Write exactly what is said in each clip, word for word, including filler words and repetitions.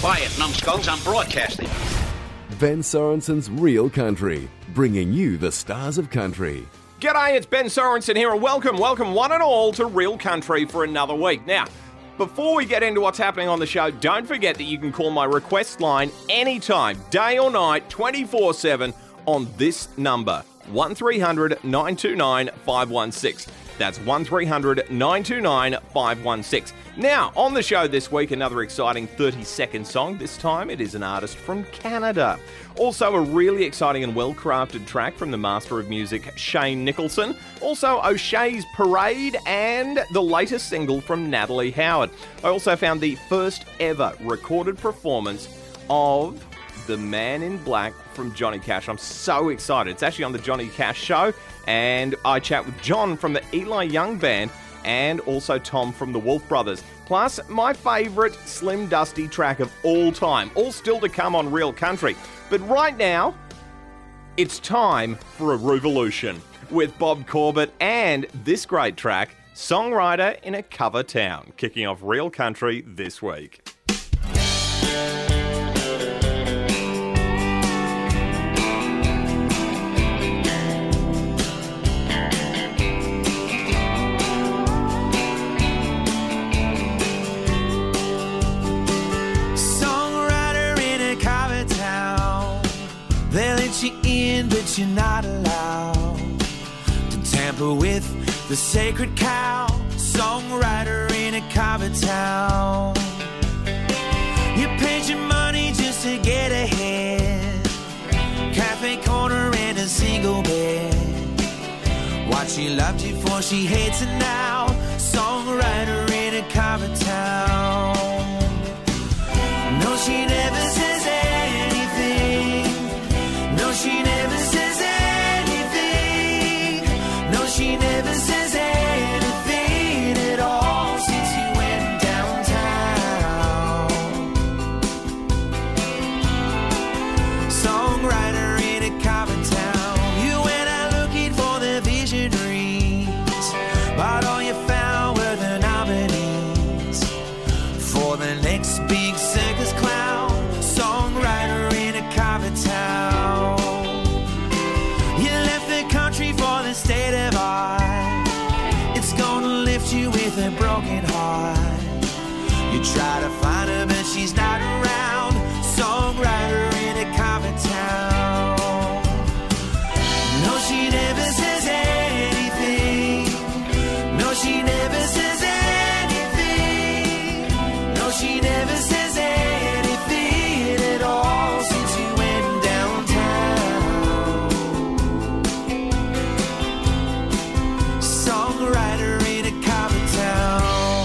Play it, numbskulls, I'm broadcasting. Ben Sorensen's Real Country, bringing you the stars of country. G'day, it's Ben Sorensen here, and welcome, welcome one and all to Real Country for another week. Now, before we get into what's happening on the show, don't forget that you can call my request line anytime, day or night, twenty-four seven on this number, one three hundred nine two nine five one six. That's one three hundred nine two nine five one six. Now, on the show this week, another exciting thirty-second song. This time, it is an artist from Canada. Also, a really exciting and well-crafted track from the master of music, Shane Nicholson. Also, O'Shea's Parade and the latest single from Natalie Howard. I also found the first ever recorded performance of The Man in Black from Johnny Cash. I'm so excited. It's actually on the Johnny Cash Show, and I chat with John from the Eli Young Band and also Tom from the Wolf Brothers. Plus, my favourite Slim Dusty track of all time, all still to come on Real Country. But right now, it's time for a Revolution with Bob Corbett and this great track, Songwriter in a Cover Town, kicking off Real Country this week. You in, but you're not allowed to tamper with the sacred cow. Songwriter in a cover town. You paid your money just to get ahead. Cafe corner and a single bed. What she loved you for, she hates it now. Songwriter in a cover town. No, she never says anything. No, she never says anything. No, she never says anything at all since you went downtown. Songwriter in a cover town. You went out looking for the visionaries, but all you found were the nominees for the next big circus clown. Songwriter in a cover town. For the state of art, it's gonna lift you with a broken heart. You try to find her, but she's not around. Songwriter in a cover town. No, she never says anything. No, she never says anything. No, she never says anything at all since you went downtown. Songwriter in a cover town.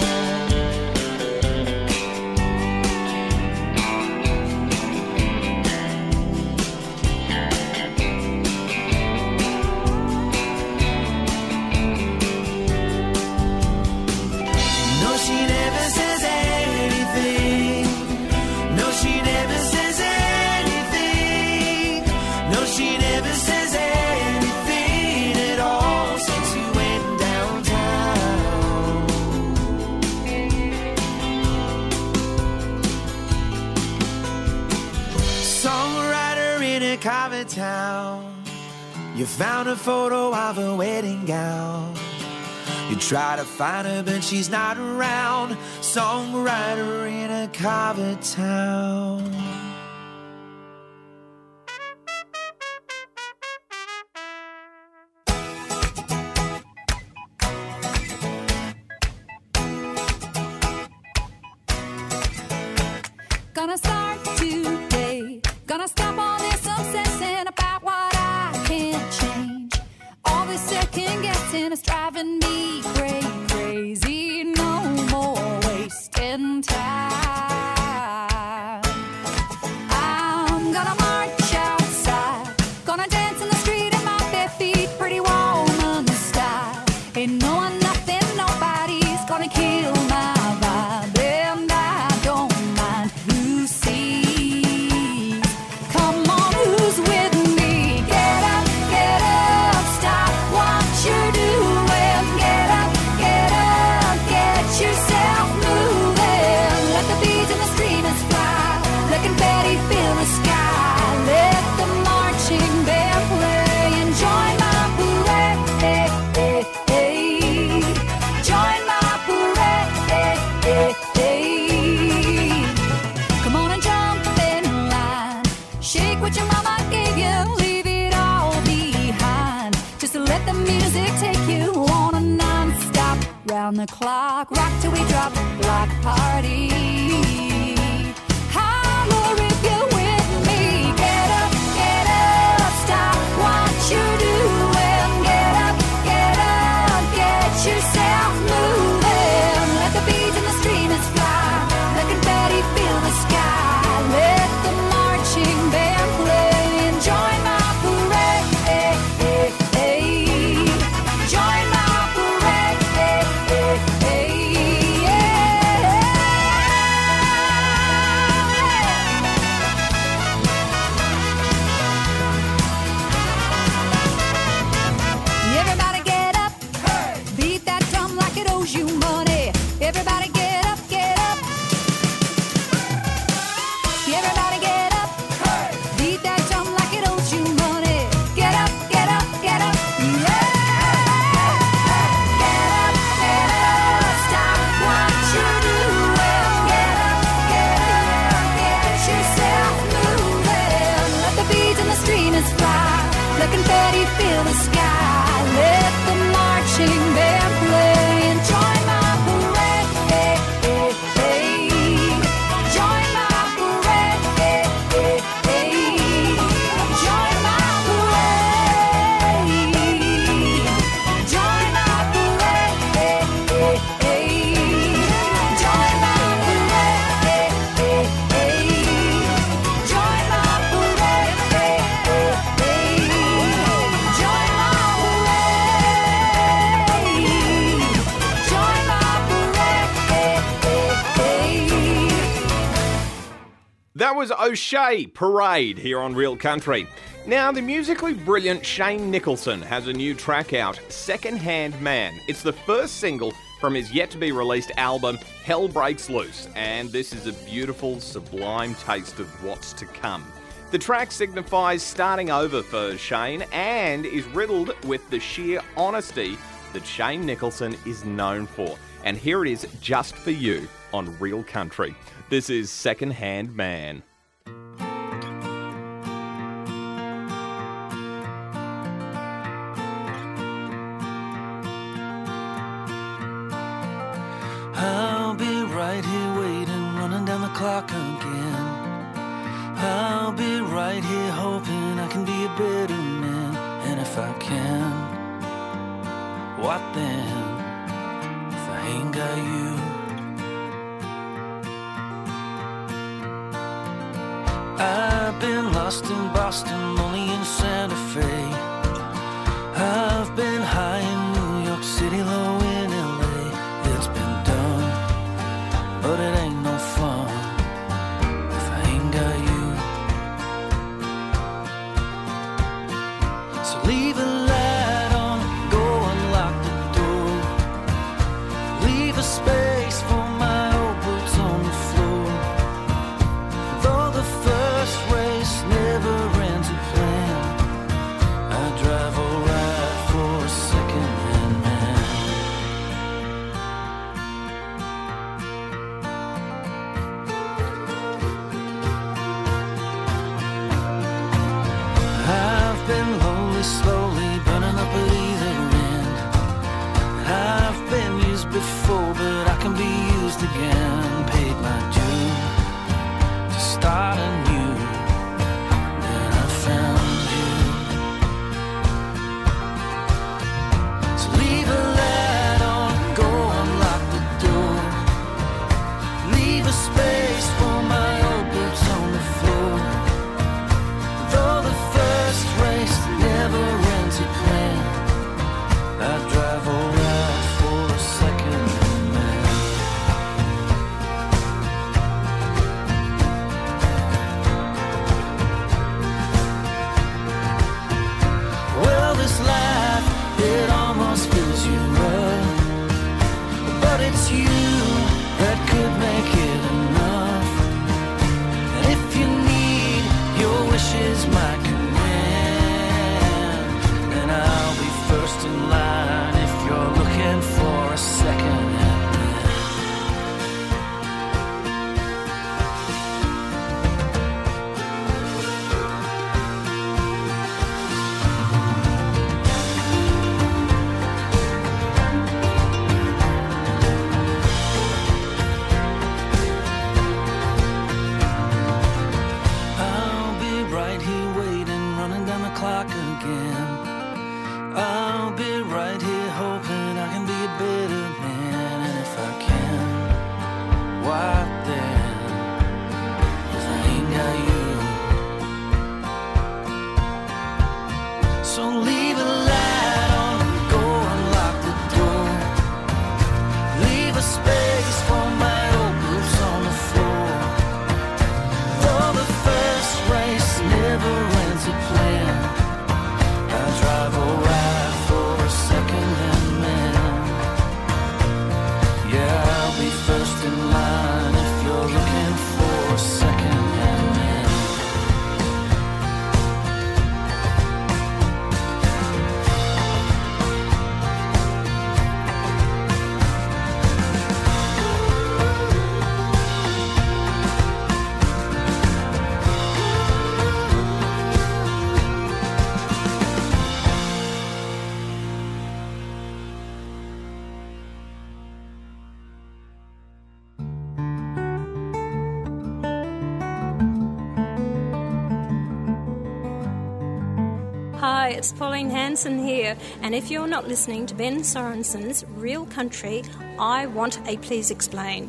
No, she never says anything. No, she never says anything. No, she never says anything at all since you went downtown. Songwriter in a cover town. You found a photo of a wedding gown. You try to find her, but she's not around. Songwriter in a cover town. Gonna start today. Gonna stop all this obsessing about what I can't change. All this second guessing is driving me cra- crazy. No more wasting time. I'm gonna march outside. Gonna dance in the street in my bare feet. Pretty woman style. Ain't no one, nothing, nobody's gonna kill my vibe. And I don't mind who sees. Come on. around the clock, rock till we drop, block party. Holler if you're with me. Get up, get up, stop what you're doing. Get up, get up, get yourself moving. Let the beats and the streamers fly. Let confetti fill the sky. Let the marching band play and join my parade. Join my parade. Everybody get up, beat that drum like it owes you money. Everybody get up, get up. Everybody get up, beat that drum like it owes you money. Get up, get up, get up, yeah. Get up, get up, stop what you're doing. Get up, get up, get yourself moving. Let the beats and the streamers fly. Let confetti fill the sky. Let the marching band play and join my parade. Join my parade. Join my parade. Join my parade. Join my parade. Join my That was O'Shea Parade here on Real Country. Now, the musically brilliant Shane Nicholson has a new track out, Second Hand Man. It's the first single from his yet-to-be-released album, Hell Breaks Loose, and this is a beautiful, sublime taste of what's to come. The track signifies starting over for Shane and is riddled with the sheer honesty that Shane Nicholson is known for. And here it is just for you on Real Country. This is Second Hand Man. I'll be right here waiting, running down the clock again. I'll be right here hoping I can be a better man. And if I can, what then? If I ain't got you, I've been lost in Boston, lonely in Santa Fe. I've been high in New York City, low in L A. It's been done, but it ain't no fun if I ain't got you. So leave a light on, go unlock the door. Leave a space for my old boots on the floor. Though the first race never ends a plan, I drive alright for a second-hand man. I've been lonely, slowly burning up at either end. I've been used before, but I can be used again. Paid my due to start anew. Then I found you. So leave a light on, go unlock the door. Leave a space for my old boots on the floor. Though the first race never ends a plan, I drive alright for a second man. Hi, it's Pauline Hanson here, and if you're not listening to Ben Sorensen's Real Country, I want a Please Explain.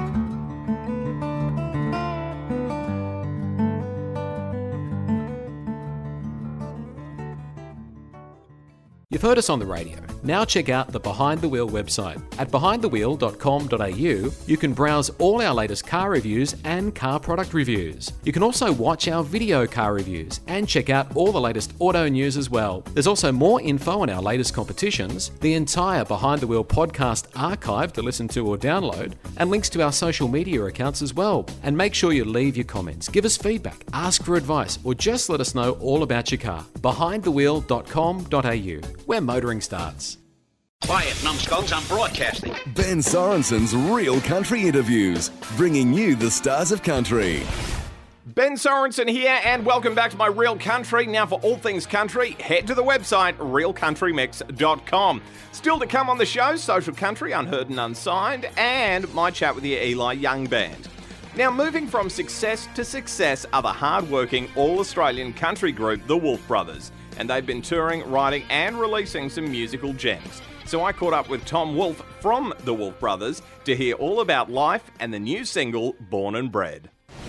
You've heard us on the radio. Now check out the Behind the Wheel website. At behind the wheel dot com dot a u, you can browse all our latest car reviews and car product reviews. You can also watch our video car reviews and check out all the latest auto news as well. There's also more info on our latest competitions, the entire Behind the Wheel podcast archive to listen to or download, and links to our social media accounts as well. And make sure you leave your comments, give us feedback, ask for advice, or just let us know all about your car. behind the wheel dot com dot a u, where motoring starts. Quiet, numbskulls, I'm broadcasting. Ben Sorensen's Real Country Interviews, bringing you the stars of country. Ben Sorensen here, and welcome back to my Real Country. Now, for all things country, head to the website real country mix dot com. Still to come on the show, Social Country, Unheard and Unsigned, and my chat with the Eli Young Band. Now, moving from success to success are the hard-working all-Australian country group, the Wolf Brothers, and they've been touring, writing, and releasing some musical gems. So I caught up with Tom Wolfe from the Wolf Brothers to hear all about life and the new single, Born and Bred.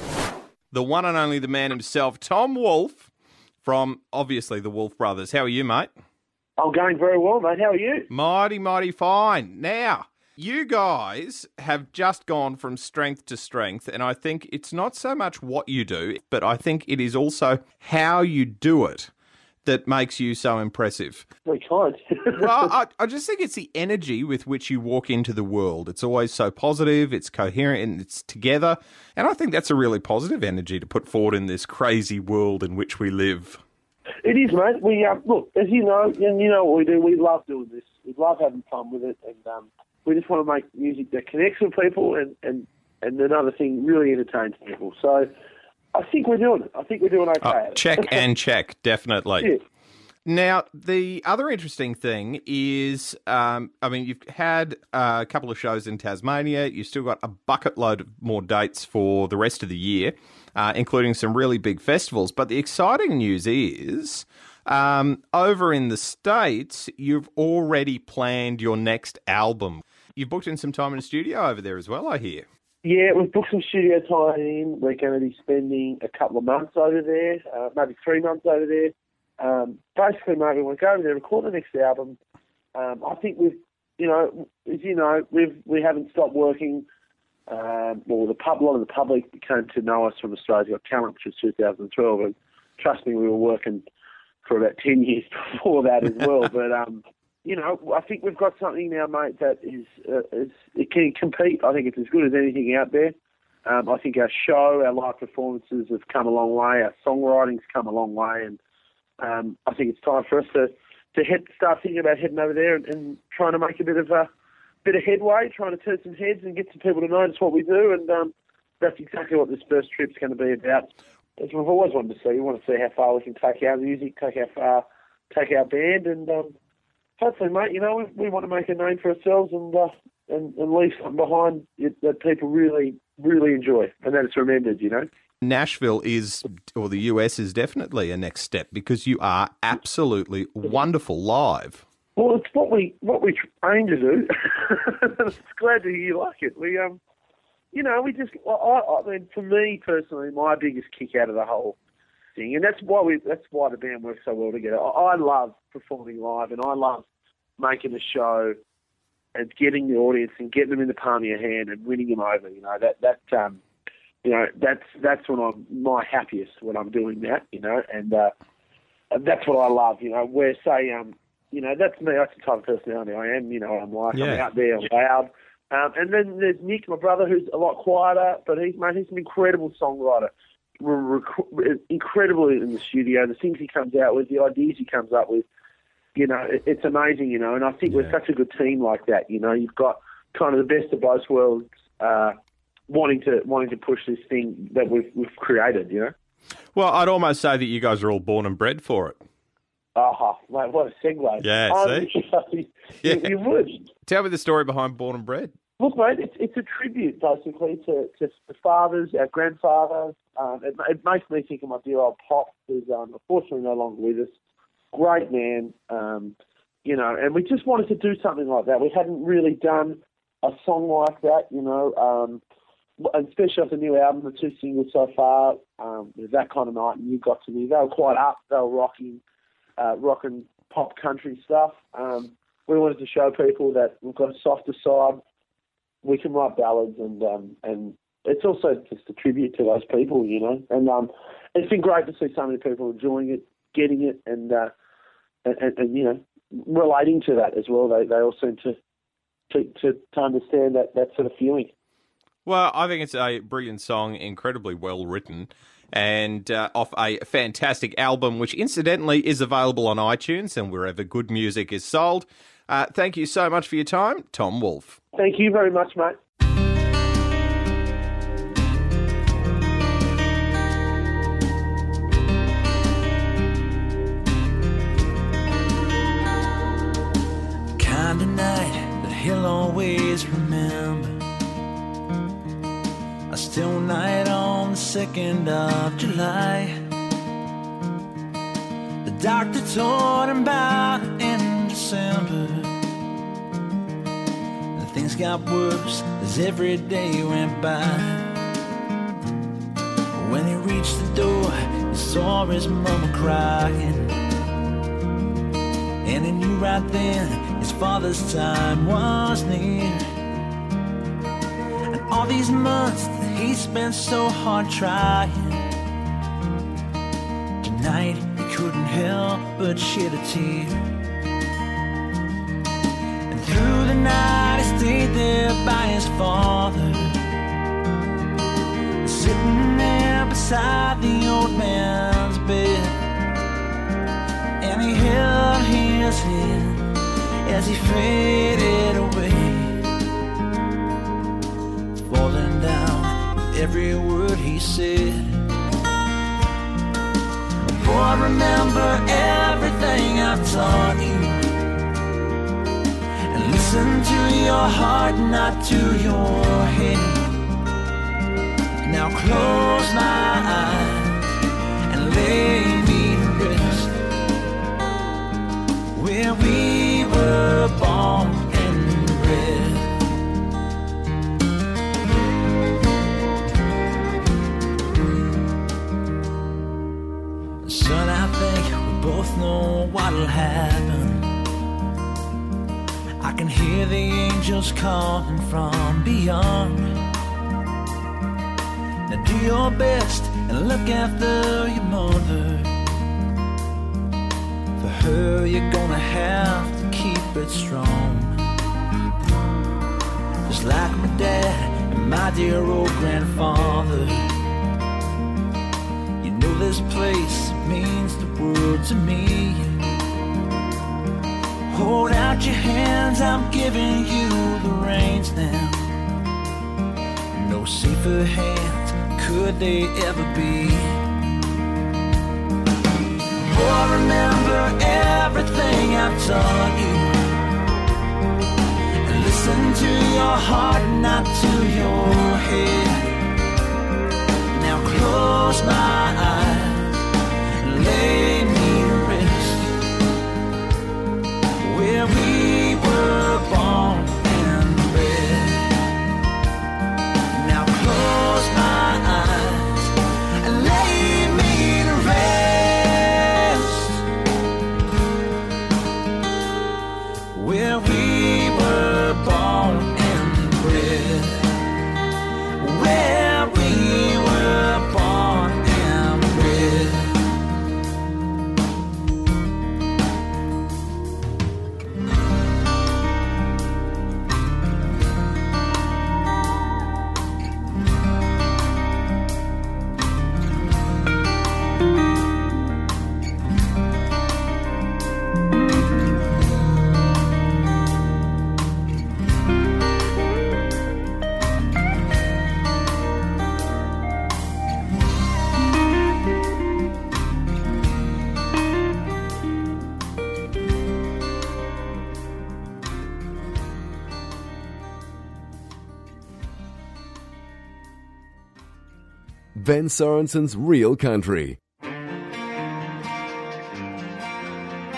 The one and only the man himself, Tom Wolfe, from, obviously, the Wolf Brothers. How are you, mate? I'm going very well, mate. How are you? Mighty, mighty fine. Now, you guys have just gone from strength to strength, and I think it's not so much what you do, but I think it is also how you do it that makes you so impressive. Very kind. Well, I, I just think it's the energy with which you walk into the world. It's always so positive, it's coherent, and it's together. And I think that's a really positive energy to put forward in this crazy world in which we live. It is, mate. We um, look, as you know, and you know what we do, we love doing this. We love having fun with it, and um, we just want to make music that connects with people, and, and, and another thing, really entertains people. So I think we're doing it. I think we're doing okay. Oh, check and check, definitely. Yeah. Now, the other interesting thing is, um, I mean, you've had uh, a couple of shows in Tasmania. You've still got a bucket load of more dates for the rest of the year, uh, including some really big festivals. But the exciting news is, um, over in the States, you've already planned your next album. You've booked in some time in the studio over there as well, I hear. Yeah, we've booked some studio time in. We're going to be spending a couple of months over there, uh, maybe three months over there. Um, basically, mate, we want to go over there, record the next album. Um, I think we've, you know, as you know, we've we haven't stopped working. Um, well, the pub, a lot of the public came to know us from Australia's Got Talent, which was two thousand twelve, and trust me, we were working for about ten years before that as well. But um, you know, I think we've got something now, mate, that is, uh, is it can compete. I think it's as good as anything out there. Um, I think our show, our live performances have come a long way. Our songwriting's come a long way, and um, I think it's time for us to to head, start thinking about heading over there and, and trying to make a bit of a bit of headway, trying to turn some heads and get some people to notice what we do. And um, that's exactly what this first trip's going to be about. As we've always wanted to see, we want to see how far we can take our music, take how far, take our band, and um, hopefully, mate, you know, we, we want to make a name for ourselves and, uh, and and leave something behind it that people really, really enjoy and that it's remembered, you know. Nashville is, or the U S is definitely a next step because you are absolutely wonderful live. Well, it's what we what we aim to do. It's glad to hear you like it. We um, you know, we just I, I mean, for me personally, my biggest kick out of the whole thing, and that's why we that's why the band works so well together. I, I love performing live, and I love making a show and getting the audience and getting them in the palm of your hand and winning them over. You know that that um. You know, that's that's when I'm my happiest when I'm doing that, you know, and uh, that's what I love, you know, where, say, um, you know, that's me, that's the type of personality I am, you know, I'm like, yeah. I'm out there, I'm loud. Um, and then there's Nick, my brother, who's a lot quieter, but he's, mate, he's an incredible songwriter, Re- incredible in the studio, the things he comes out with, the ideas he comes up with, you know, it, it's amazing, you know, and I think yeah. we're such a good team like that, you know, you've got kind of the best of both worlds, uh, wanting to wanting to push this thing that we've we've created, you know. Well, I'd almost say that you guys are all born and bred for it. Oh, mate, what a segue! Yeah, um, see, you, yeah. you would Tell me the story behind Born and Bred. Look, mate, it's it's a tribute basically to, to the fathers, our grandfathers. Um, it, it makes me think of my dear old Pop, who's um, unfortunately no longer with us. great man, um, you know, and we just wanted to do something like that. We hadn't really done a song like that, you know, um, especially off the new album, the two singles so far, um, That Kind of Night and You Got To Me. They were quite up, they were rocking, uh, rocking pop country stuff. Um, we wanted to show people that we've got a softer side. We can write ballads, and um, and it's also just a tribute to those people, you know. And um, it's been great to see so many people enjoying it, getting it, and uh, and, and, and you know, relating to that as well. They they all seem to to, to, to understand that, that sort of feeling. Well, I think it's a brilliant song, incredibly well written, and uh, off a fantastic album, which incidentally is available on iTunes and wherever good music is sold. Uh, thank you so much for your time, Tom Wolfe. Thank you very much, mate. Kind of night that he'll always remember. A still night on the second of July. The doctor told him about it in December. And things got worse as every day went by. When he reached the door, he saw his mama crying. And he knew right then his father's time was near. And all these months that he spent so hard trying, tonight he couldn't help but shed a tear. And through the night he stayed there by his father, sitting there beside the old man's bed. And he held his hand as he faded away, falling down with every word he said. Boy, remember everything I've taught you, and listen to your heart, not to your head. Now close my eyes and lay me to rest, where we were born and bred. Son, I think we both know what'll happen. I can hear the angels calling from beyond. Now do your best and look after your mother. For her, you're gonna have to keep it strong, just like my dad and my dear old grandfather. You know this place means the world to me. Hold out your hands, I'm giving you the reins now. No safer hands could they ever be. Boy, remember everything I've taught you, and listen to your heart, not to your head. Now close my eyes and lay me to rest, where we were born and bred. Now close my eyes and lay me to rest, where we were born and bred, where we were born and bred. Ben Sorensen's Real Country.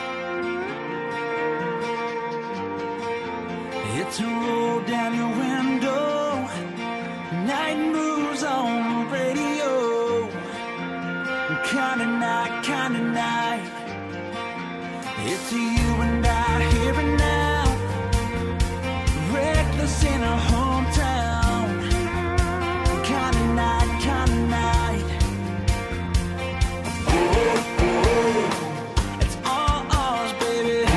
kind of night, kind of night. It's you and I here and now, reckless in our hometown. Kind of night, kind of night. It's all ours, baby.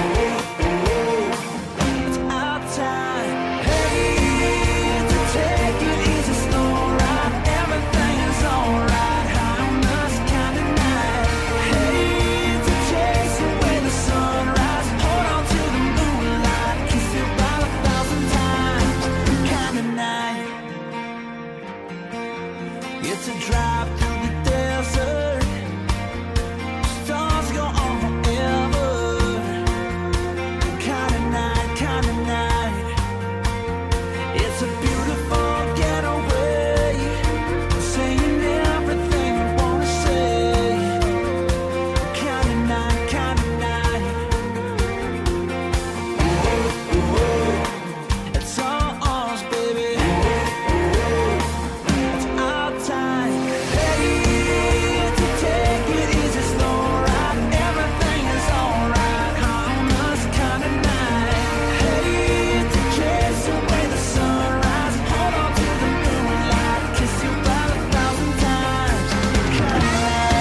It's our time. Hey, to take it easy, slow ride. Everything is alright. High on us, kind of night. Hey, to chase away the sunrise. Hold on to the moonlight. Kiss it about a thousand times. Kind of night. It's a drive through the desert. Stars go on forever. Kind of night, kind of night. It's a beautiful getaway. Saying everything we wanna say. Kind of night, kind of night. It's all ours, baby. It's our time. Hey, to take it easy, slow ride. Everything is alright. On us, kind of night. Hey, to chase away the sunrise. Hold on to the moonlight. Kiss you about a thousand times. Kind of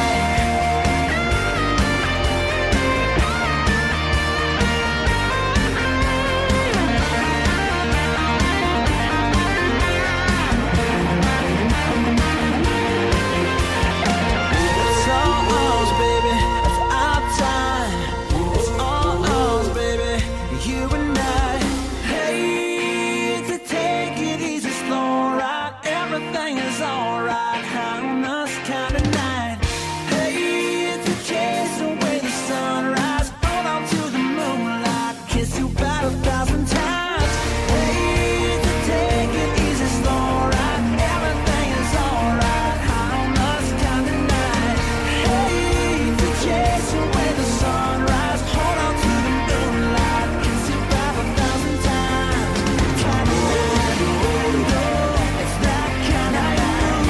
It's all ours, baby. It's our time. It's all ours, baby. You and I. Hey, to take it easy, slow ride. Everything is alright. High on us, kind of night. Hey, to chase away the sunrise. Hold on to the moonlight. Kiss you about a thousand times. Hey, to take it easy, slow ride. Everything is alright. High on us, kind of night. Hey, to chase away the sunrise. Hold on to the moonlight. Kiss you about a thousand times. Kind of night. It's that kind of night.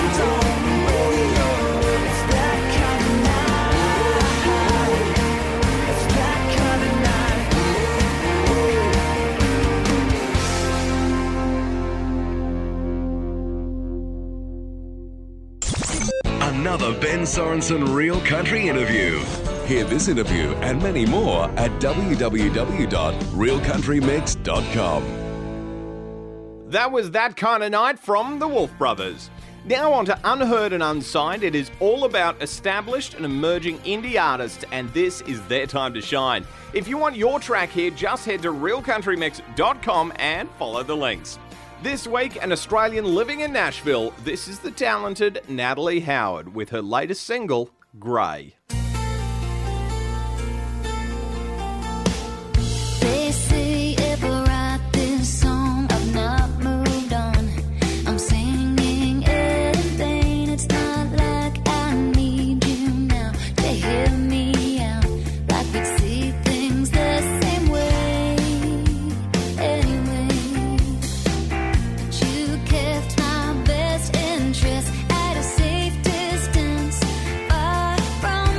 It's that kind of night. It's that kind of night. Another Ben Sorensen Real Country interview. Hear this interview and many more at w w w dot real country mix dot com. That was That Kind of Night from the Wolf Brothers. Now on to Unheard and Unsigned. It is all about established and emerging indie artists, and this is their time to shine. If you want your track here, just head to real country mix dot com and follow the links. This week, an Australian living in Nashville, this is the talented Natalie Howard with her latest single, Grey. They say if I write this song, I've not moved on. I'm singing in vain. It's not like I need you now to hear me out. Like we'd see things the same way anyway. But you kept my best interest at a safe distance, far from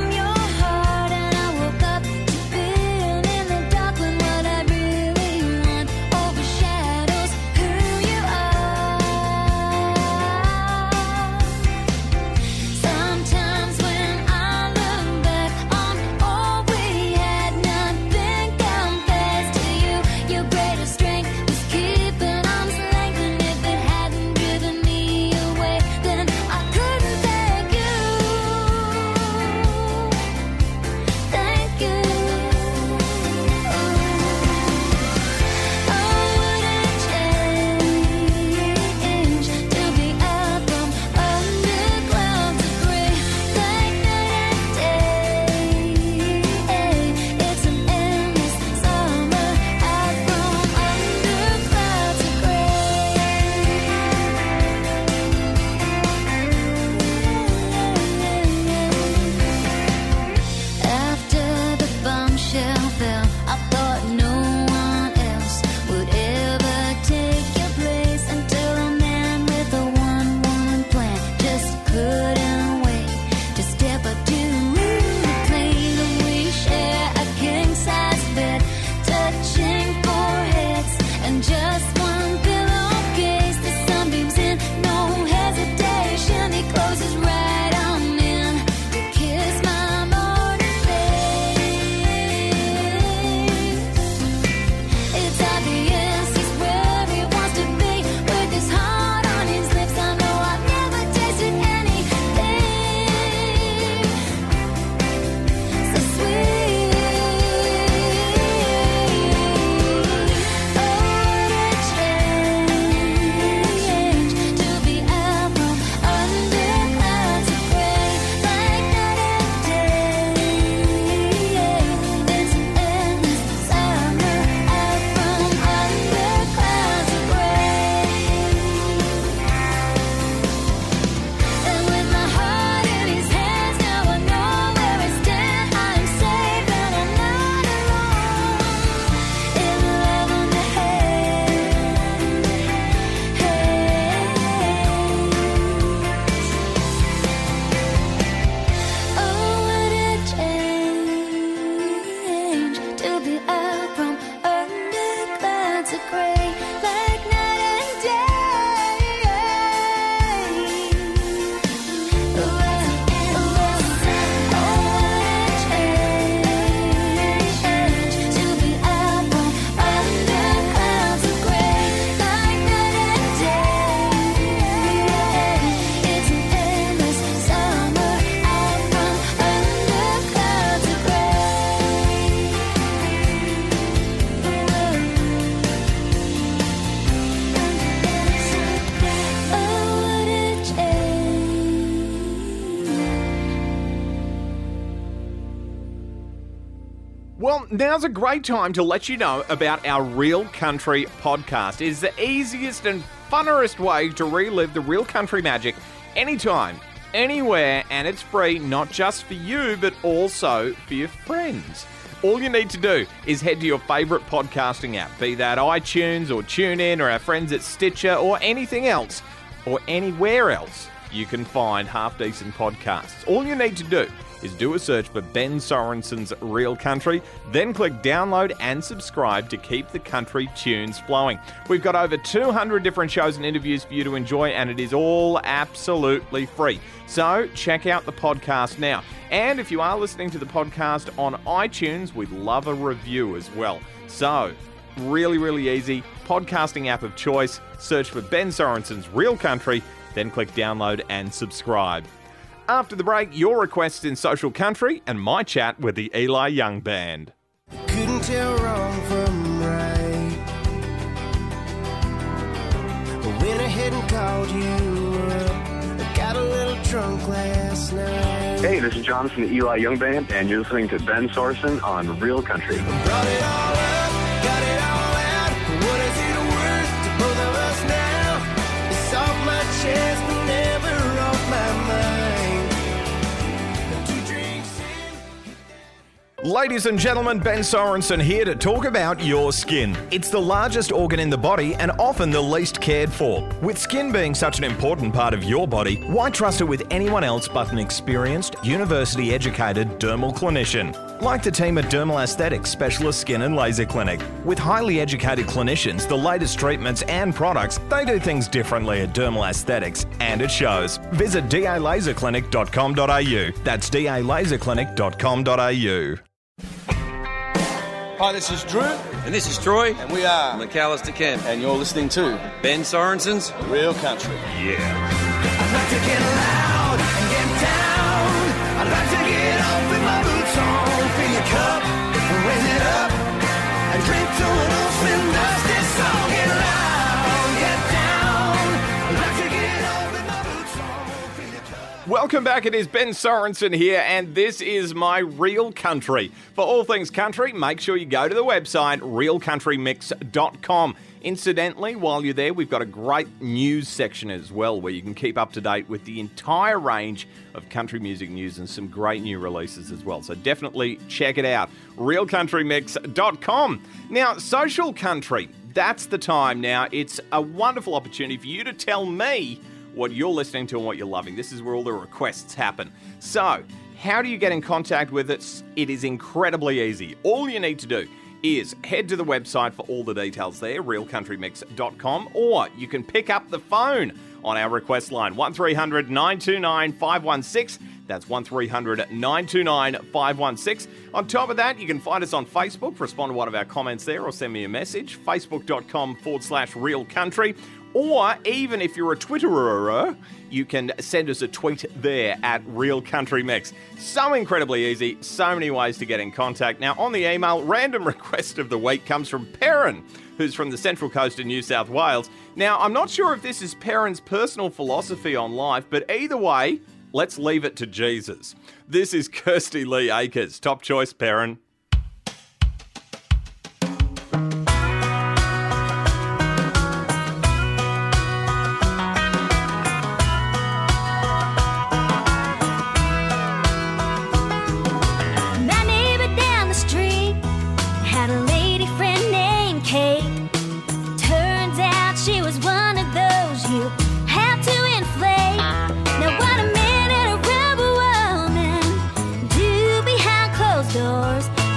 Well, now's a great time to let you know about our Real Country podcast. It is the easiest and funnerest way to relive the real country magic anytime, anywhere, and it's free not just for you, but also for your friends. All you need to do is head to your favourite podcasting app, be that iTunes or TuneIn or our friends at Stitcher or anything else, or anywhere else you can find half-decent podcasts. All you need to do is do a search for Ben Sorensen's Real Country, then click download and subscribe to keep the country tunes flowing. We've got over two hundred different shows and interviews for you to enjoy, and it is all absolutely free. So check out the podcast now. And if you are listening to the podcast on iTunes, we'd love a review as well. So, really, really easy. Podcasting app of choice. Search for Ben Sorensen's Real Country, then click download and subscribe. After the break, your requests in Social Country and my chat with the Eli Young Band. Couldn't tell wrong from right. I went ahead and called you up. I got a little drunk last night. Hey, this is Jonathan, the Eli Young Band, and you're listening to Ben Sorensen on Real Country. Brought it all up, got it all out. What is it worth to both of us now? It's off my chest, but never off my mind. Ladies and gentlemen, Ben Sorensen here to talk about your skin. It's the largest organ in the body and often the least cared for. With skin being such an important part of your body, why trust it with anyone else but an experienced, university-educated dermal clinician? Like the team at Dermal Aesthetics Specialist Skin and Laser Clinic. With highly educated clinicians, the latest treatments and products, they do things differently at Dermal Aesthetics, and it shows. Visit d a laser clinic dot com dot a u. That's d a laser clinic dot com dot a u. Hi, this is Drew. And this is Troy. And we are McAllister Kent. And you're listening to Ben Sorensen's Real Country. Yeah. I'd like to get loud and get down. I'd like to get off with my boots on. Fill your cup and raise it up. And drink to an old spin dusty song. Get loud, get down. I'd like to get off with my boots on. Fill your cup. Welcome back, it is Ben Sorensen here, and this is my Real Country. For all things country, make sure you go to the website real country mix dot com. Incidentally, while you're there, we've got a great news section as well, where you can keep up to date with the entire range of country music news and some great new releases as well. So definitely check it out, real country mix dot com. Now, Social Country, that's the time now. It's a wonderful opportunity for you to tell me what you're listening to and what you're loving. This is where all the requests happen. So, how do you get in contact with us? It is incredibly easy. All you need to do is head to the website for all the details there, real country mix dot com, or you can pick up the phone on our request line, one three hundred nine two nine five one six. That's one three hundred nine two nine five one six. On top of that, you can find us on Facebook, respond to one of our comments there, or send me a message, facebook.com forward slash real country. Or even if you're a Twitterer, you can send us a tweet there at Real Country Mix. So incredibly easy, so many ways to get in contact. Now, on the email, random request of the week comes from Perrin, who's from the Central Coast of New South Wales. Now, I'm not sure if this is Perrin's personal philosophy on life, but either way, let's leave it to Jesus. This is Kirsty Lee Akers. Top choice, Perrin. Now what a man and a rebel woman do behind closed doors.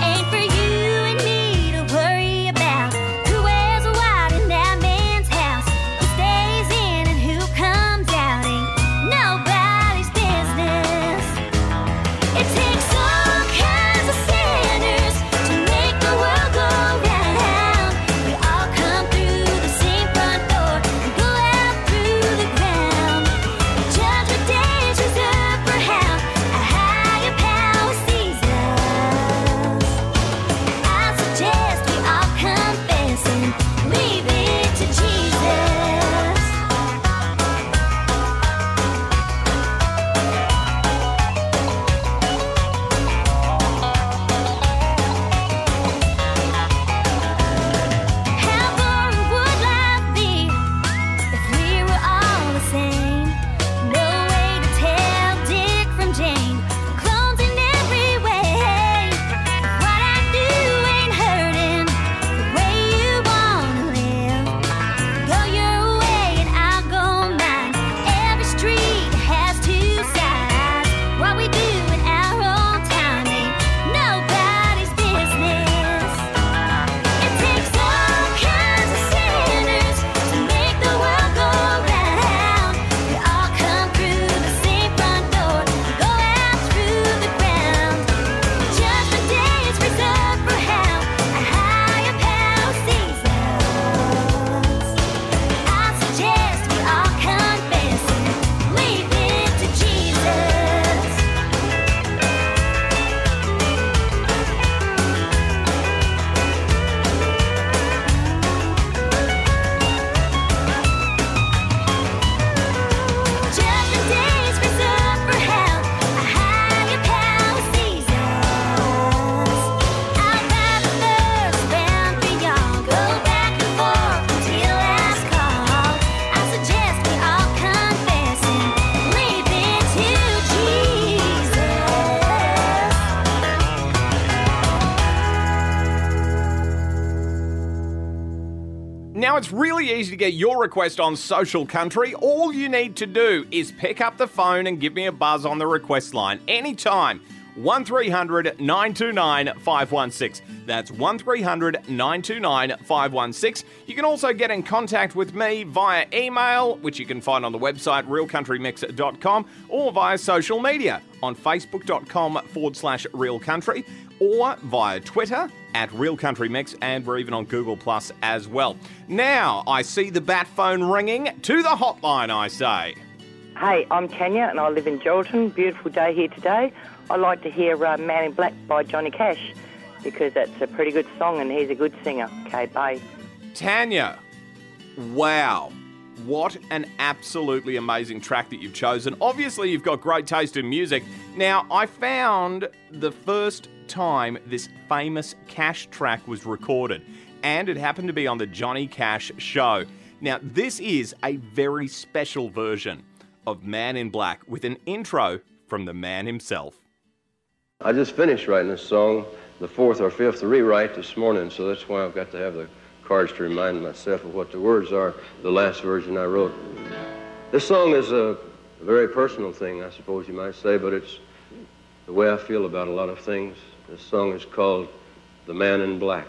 Now, it's really easy to get your request on Social Country. All you need to do is pick up the phone and give me a buzz on the request line anytime. one three hundred nine two nine five one six. That's one three hundred nine two nine five one six. You can also get in contact with me via email, which you can find on the website real country mix dot com, or via social media on facebook.com forward slash realcountry, or via Twitter at Real Country Mix, and we're even on Google Plus as well. Now, I see the bat phone ringing. To the hotline, I say. Hey, I'm Tanya, and I live in Geraldton. Beautiful day here today. I like to hear uh, Man in Black by Johnny Cash, because that's a pretty good song, and he's a good singer. Okay, bye. Tanya, wow. What an absolutely amazing track that you've chosen. Obviously, you've got great taste in music. Now, I found the first time this famous Cash track was recorded, and it happened to be on the Johnny Cash Show. Now, this is a very special version of Man in Black with an intro from the man himself. I just finished writing this song, the fourth or fifth rewrite this morning, so that's why I've got to have the cards to remind myself of what the words are, the last version I wrote. This song is a very personal thing, I suppose you might say, but it's the way I feel about a lot of things. This song is called The Man in Black.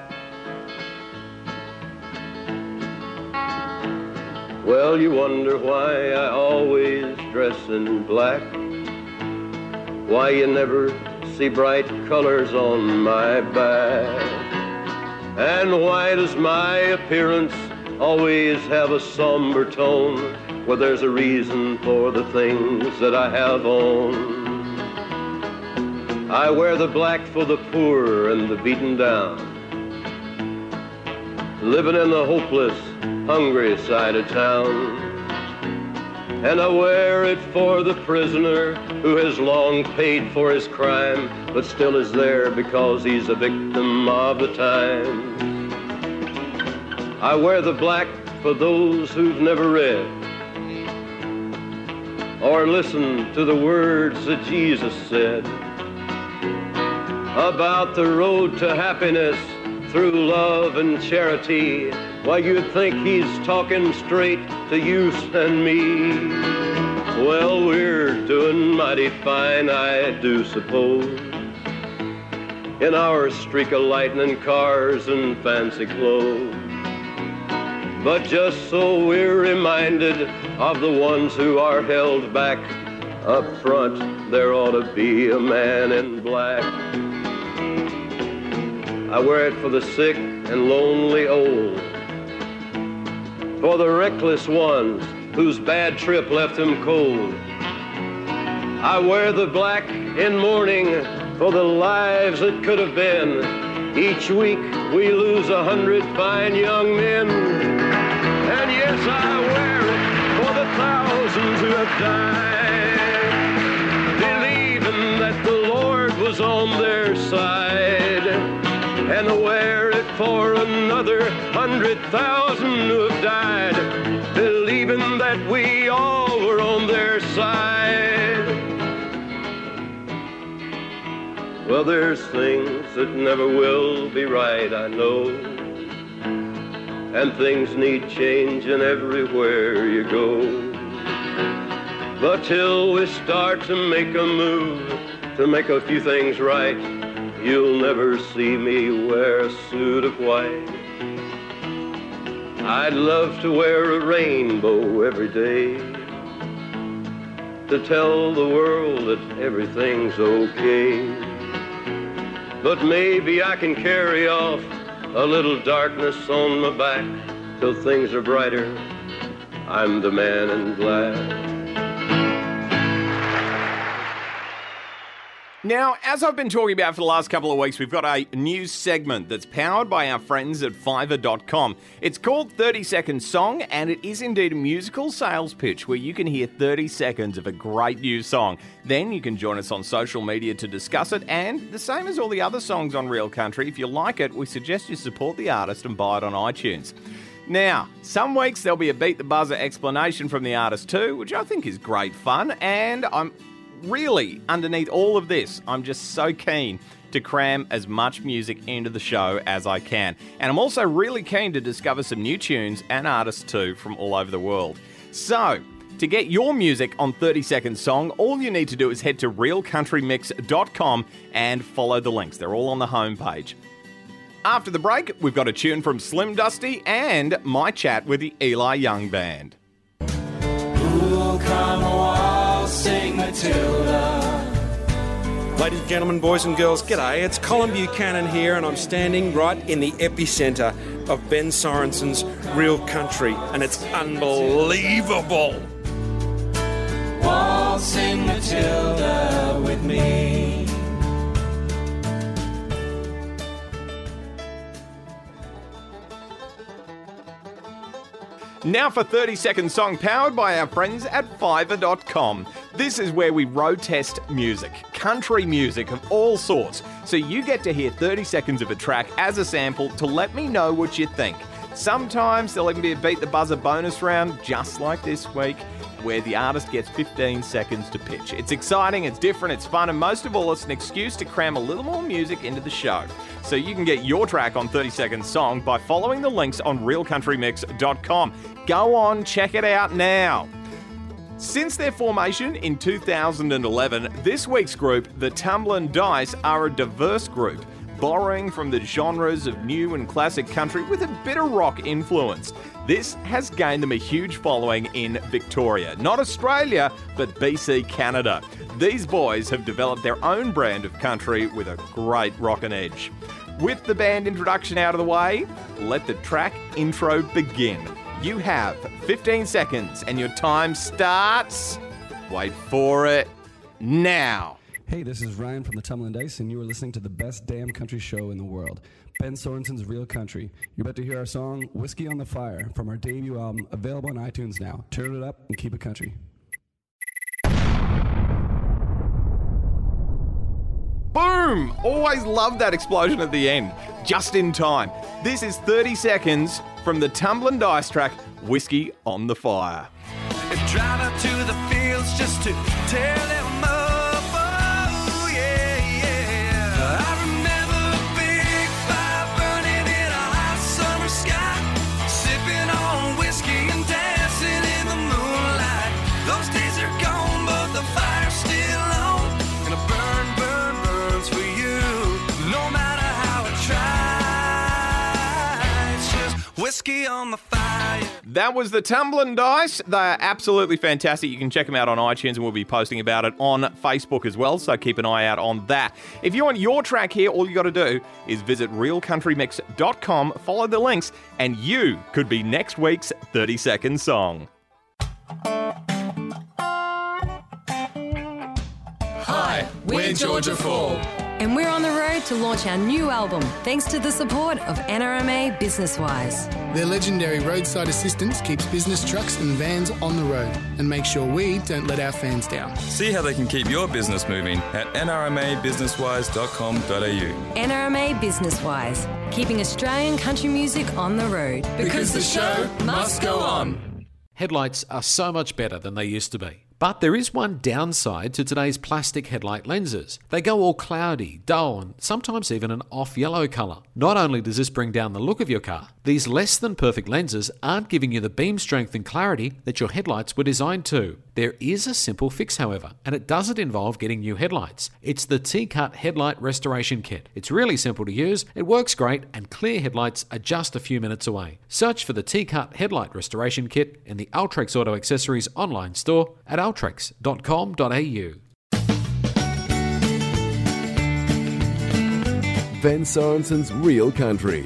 Well, you wonder why I always dress in black, why you never see bright colors on my back, and why does my appearance always have a somber tone? Well, there's a reason for the things that I have on. I wear the black for the poor and the beaten down, living in the hopeless, hungry side of town. And I wear it for the prisoner who has long paid for his crime, but still is there because he's a victim of the time. I wear the black for those who've never read or listened to the words that Jesus said about the road to happiness through love and charity. Why, you'd think he's talking straight to you and me. Well, we're doing mighty fine, I do suppose, in our streak of lightning cars and fancy clothes. But just so we're reminded of the ones who are held back, up front there ought to be a man in black. I wear it for the sick and lonely old, for the reckless ones whose bad trip left them cold. I wear the black in mourning for the lives that could have been. Each week we lose a hundred fine young men. And yes, I wear it for the thousands who have died, believing that the Lord was on their side. And I wear it for another hundred thousand who have died, believing that we all were on their side. Well, there's things that never will be right, I know, and things need changing everywhere you go. But till we start to make a move, to make a few things right, you'll never see me wear a suit of white. I'd love to wear a rainbow every day, to tell the world that everything's okay. But maybe I can carry off a little darkness on my back till things are brighter. I'm the man in black. Now, as I've been talking about for the last couple of weeks, we've got a new segment that's powered by our friends at Fiverr dot com. It's called thirty second Song, and it is indeed a musical sales pitch where you can hear thirty seconds of a great new song. Then you can join us on social media to discuss it, and the same as all the other songs on Real Country, if you like it, we suggest you support the artist and buy it on iTunes. Now, some weeks there'll be a Beat the Buzzer explanation from the artist too, which I think is great fun, and I'm really, underneath all of this, I'm just so keen to cram as much music into the show as I can. And I'm also really keen to discover some new tunes and artists too from all over the world. So, to get your music on thirty second Song, all you need to do is head to real country mix dot com and follow the links. They're all on the homepage. After the break, we've got a tune from Slim Dusty and my chat with the Eli Young Band. Ooh, come on, sing Matilda. Ladies and gentlemen, boys and girls, g'day. It's Colin Buchanan here, and I'm standing right in the epicentre of Ben Sorenson's Real Country, and it's unbelievable. Waltzing Matilda with me. Now for thirty second Song, powered by our friends at Fiverr dot com. This is where we road test music, country music of all sorts, so you get to hear thirty seconds of a track as a sample to let me know what you think. Sometimes there'll even be a Beat the Buzzer bonus round, just like this week, where the artist gets fifteen seconds to pitch. It's exciting, it's different, it's fun, and most of all, it's an excuse to cram a little more music into the show. So you can get your track on thirty second Song by following the links on real country mix dot com. Go on, check it out now. Since their formation in two thousand eleven, this week's group, the Tumblin' Dice, are a diverse group, borrowing from the genres of new and classic country with a bit of rock influence. This has gained them a huge following in Victoria, not Australia, but B C, Canada. These boys have developed their own brand of country with a great rockin' edge. With the band introduction out of the way, let the track intro begin. You have fifteen seconds and your time starts, wait for it, now. Hey, this is Ryan from the Tumblin' Dice, and you are listening to the best damn country show in the world, Ben Sorenson's Real Country. You're about to hear our song, Whiskey on the Fire, from our debut album, available on iTunes now. Turn it up and keep it country. Boom! Always love that explosion at the end. Just in time. This is thirty seconds from the Tumblin' Dice track, Whiskey on the Fire. Drive out to the fields just to tear them up. Oh, yeah, yeah. I remember a big fire burning in a hot summer sky, sipping on whiskey and dancing in the moonlight. Those days are gone, but the fire's still on, and a burn, burn, burns for you. No matter how I try, it's just whiskey on the fire. That was the Tumblin' Dice. They're absolutely fantastic. You can check them out on iTunes, and we'll be posting about it on Facebook as well, so keep an eye out on that. If you want your track here, all you got to do is visit real country mix dot com, follow the links, and you could be next week's thirty second Song. Hi, we're Georgia Fall. And we're on the road to launch our new album, thanks to the support of N R M A BusinessWise. Their legendary roadside assistance keeps business trucks and vans on the road and makes sure we don't let our fans down. See how they can keep your business moving at n r m a business wise dot com dot a u. N R M A BusinessWise, keeping Australian country music on the road. Because the show must go on. Headlights are so much better than they used to be. But there is one downside to today's plastic headlight lenses. They go all cloudy, dull, and sometimes even an off-yellow colour. Not only does this bring down the look of your car, these less than perfect lenses aren't giving you the beam strength and clarity that your headlights were designed to. There is a simple fix, however, and it doesn't involve getting new headlights. It's the T-Cut Headlight Restoration Kit. It's really simple to use, it works great, and clear headlights are just a few minutes away. Search for the T-Cut Headlight Restoration Kit in the Ultrex Auto Accessories online store at ultrex dot com dot a u. Ben Sorenson's Real Country.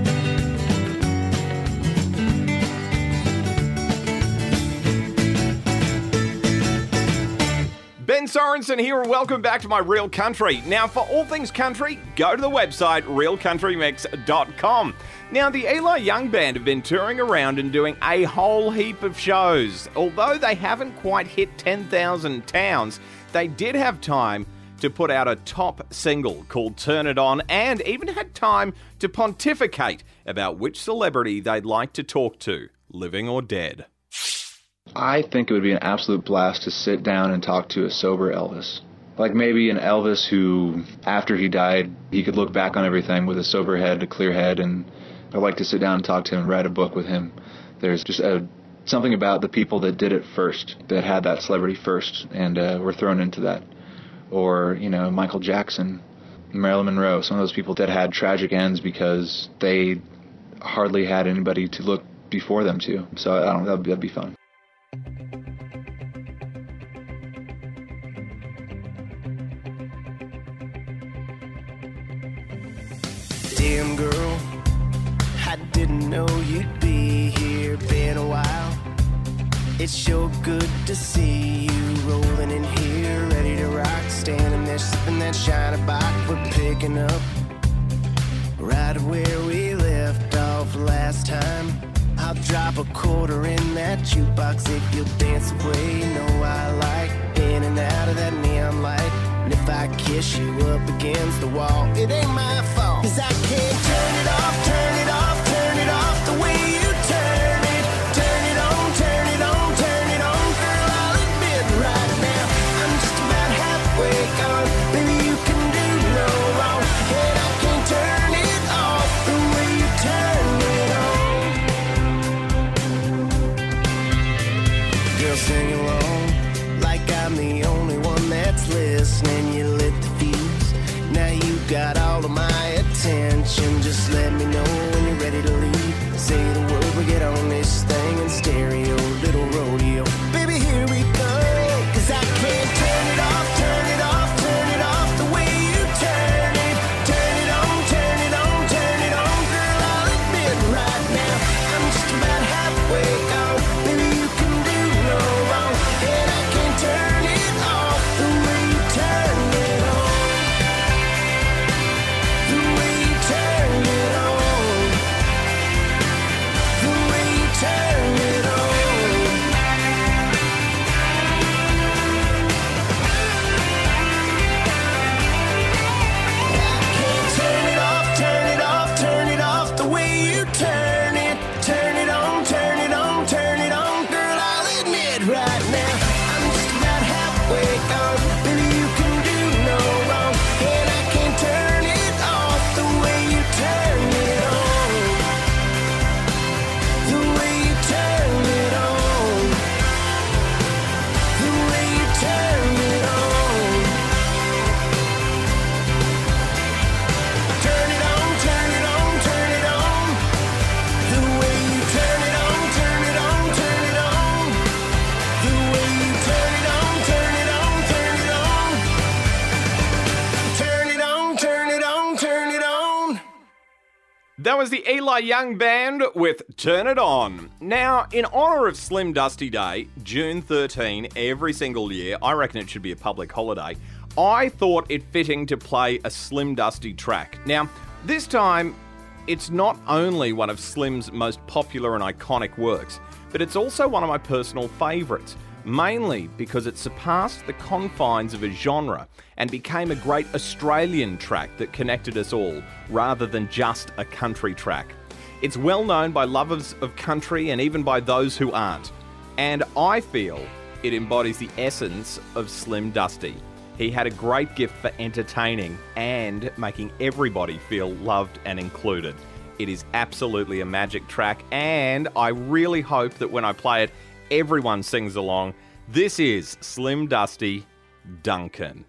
Ben Sorensen here, and welcome back to my Real Country. Now, for all things country, go to the website real country mix dot com. Now, the Eli Young Band have been touring around and doing a whole heap of shows. Although they haven't quite hit ten thousand towns, they did have time to put out a top single called Turn It On, and even had time to pontificate about which celebrity they'd like to talk to, living or dead. I think it would be an absolute blast to sit down and talk to a sober Elvis. Like maybe an Elvis who, after he died, he could look back on everything with a sober head, a clear head, and I'd like to sit down and talk to him and write a book with him. There's just a, something about the people that did it first, that had that celebrity first, and uh, were thrown into that. Or, you know, Michael Jackson, Marilyn Monroe, some of those people that had tragic ends because they hardly had anybody to look before them to. So I don't know, that'd, that'd be fun. Damn girl, I didn't know you'd be here. Been a while. It's sure good to see you rolling in here, ready to rock, standing there sipping that shiny bock. We're picking up right where we left off last time. I'll drop a quarter in that jukebox if you'll dance away. You know I like in and out of that neon light. And if I kiss you up against the wall, it ain't my fault. Cause I can't turn it off, turn it off, turn it off the way you turn it. Turn it on, turn it on, turn it on. Girl, I'll admit right now, I'm just about halfway gone. Baby, you can do no wrong. And I can't turn it off the way you turn it on. Girl, sing along like I'm the only one that's listening. You lit the fuse, now you got all of my attention. Just let me know when you're ready to leave. Say the word, we get on this thing in stereo, little rodeo. Baby, here we go. Cause I can't turn it off, turn it off, turn it off the way you turn it. Turn it on, turn it on, turn it on. Girl, I'll admit right now, I'm just about halfway gone. Baby, you can do no wrong. And I can't turn it off the way you turn it on. The way you turn it on. The way you turn it on. I can't turn it off, turn it off, turn it off the way you turn it. Turn it on, turn it on, turn it on. Girl, I'll admit right now, I'm just about halfway gone. Baby, you can do no wrong. And I can't turn it off the way you turn it on. The way you turn it on. The way you turn it on. Turn it on, turn it on, turn it on. The way you turn it on, turn it on, turn it on. The way you turn it on, turn it on, turn it on. Turn it on, turn it on, turn it on. That was the Eli Young Band with Turn It On. Now, in honour of Slim Dusty Day, June thirteenth, every single year, I reckon it should be a public holiday, I thought it fitting to play a Slim Dusty track. Now, this time, it's not only one of Slim's most popular and iconic works, but it's also one of my personal favourites, mainly because it surpassed the confines of a genre and became a great Australian track that connected us all, rather than just a country track. It's well known by lovers of country and even by those who aren't, and I feel it embodies the essence of Slim Dusty. He had a great gift for entertaining and making everybody feel loved and included. It is absolutely a magic track, and I really hope that when I play it, everyone sings along. This is Slim Dusty, Duncan.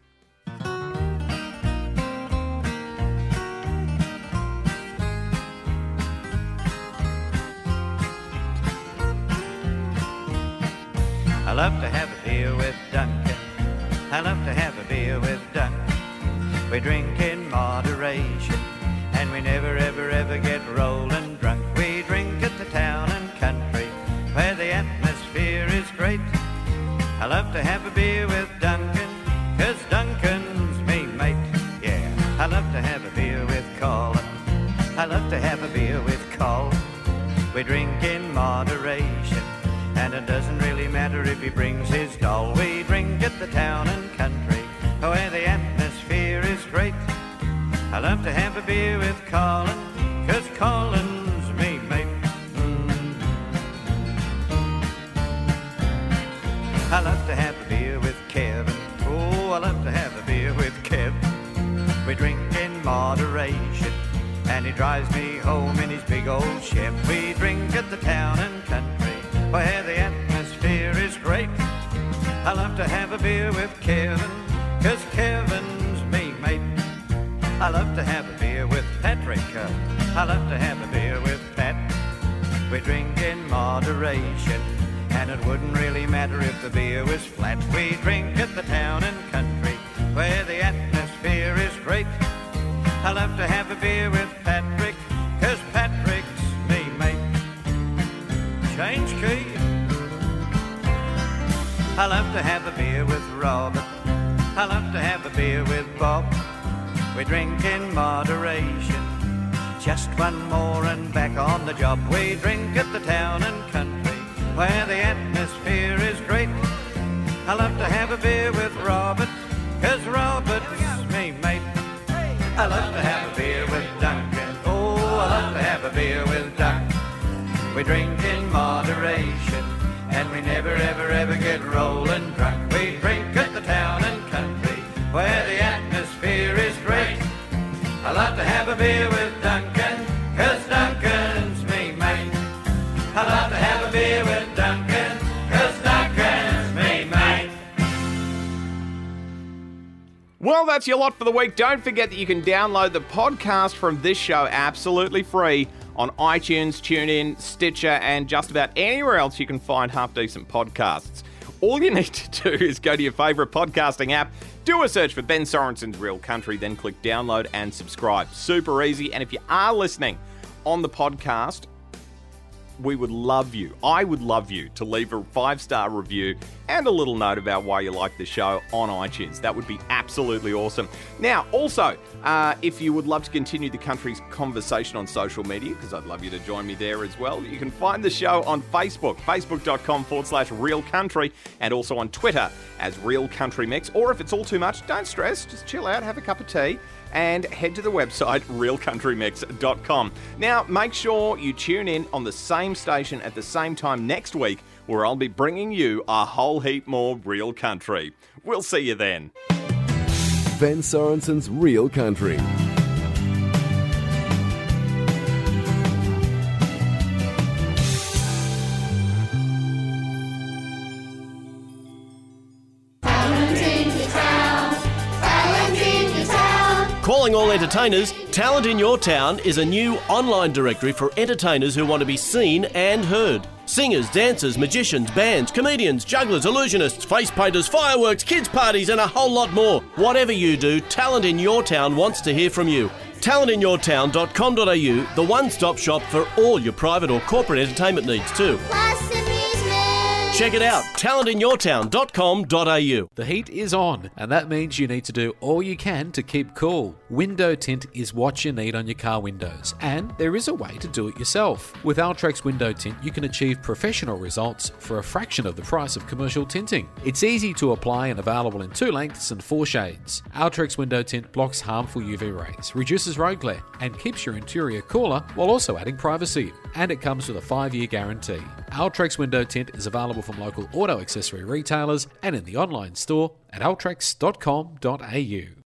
I love to have a beer with Duncan. I love to have a beer with Duncan. We drink in moderation, and we never, ever, ever get rolling drunk. We drink at the town and country, where the atmosphere is great. I love to have a beer with Duncan, 'cause Duncan's me mate. Yeah, I love to have a beer with Colin. I love to have a beer with Col. We drink in moderation, and it doesn't really matter if he brings his doll. We drink at the town and country, where the atmosphere is great. I love to have a beer with Colin, 'cause Colin's me mate. Mm. moderation. And he drives me home in his big old Chevy. We drink at the town and country where the atmosphere is great. I love to have a beer with Kevin, 'cause Kevin's me mate. I love to have a beer with Patrick. uh, I love to have a beer with Pat. We drink in moderation, and it wouldn't really matter if the beer was flat. We drink at the town and country where the atmosphere is great. I love to have a beer with Patrick, 'cause Patrick's me mate. Change key. I love to have a beer with Robert. I love to have a beer with Bob. We drink in moderation. Just one more and back on the job. We drink at the town and country where the atmosphere is great. I love to have a beer with Robert, 'cause Robert's me mate. I love to have a beer with Duncan. Oh, I love to have a beer with Duck. We drink in moderation, and we never ever ever get rolling drunk. We drink at the town and country where the atmosphere is great. I love to have a beer with Duncan, 'cause Duncan's me mate. I love to have a beer with Duncan, 'cause Duncan's me mate. Well, that's your lot for the week. Don't forget that you can download the podcast from this show absolutely free on iTunes, TuneIn, Stitcher, and just about anywhere else you can find half-decent podcasts. All you need to do is go to your favourite podcasting app, do a search for Ben Sorensen's Real Country, then click download and subscribe. Super easy. And if you are listening on the podcast, we would love you, I would love you to leave a five-star review and a little note about why you like the show on iTunes. That would be absolutely awesome. Now, also, uh, if you would love to continue the country's conversation on social media, because I'd love you to join me there as well, you can find the show on Facebook, facebook.com forward slash Real Country, and also on Twitter as Real Country Mix. Or if it's all too much, don't stress, just chill out, have a cup of tea, and head to the website real country mix dot com. Now, make sure you tune in on the same station at the same time next week, where I'll be bringing you a whole heap more real country. We'll see you then. Ben Sorensen's Real Country. Calling all entertainers, Talent in Your Town is a new online directory for entertainers who want to be seen and heard. Singers, dancers, magicians, bands, comedians, jugglers, illusionists, face painters, fireworks, kids' parties, and a whole lot more. Whatever you do, Talent in Your Town wants to hear from you. talent in your town dot com dot a u, the one-stop shop for all your private or corporate entertainment needs too. Check it out, talent in your town dot com dot a u. The heat is on, and that means you need to do all you can to keep cool. Window tint is what you need on your car windows, and there is a way to do it yourself. With Altrex Window Tint, you can achieve professional results for a fraction of the price of commercial tinting. It's easy to apply and available in two lengths and four shades. Altrex Window Tint blocks harmful U V rays, reduces road glare, and keeps your interior cooler while also adding privacy. And it comes with a five-year guarantee. Altrex Window Tint is available from local auto accessory retailers and in the online store at altrex dot com dot a u.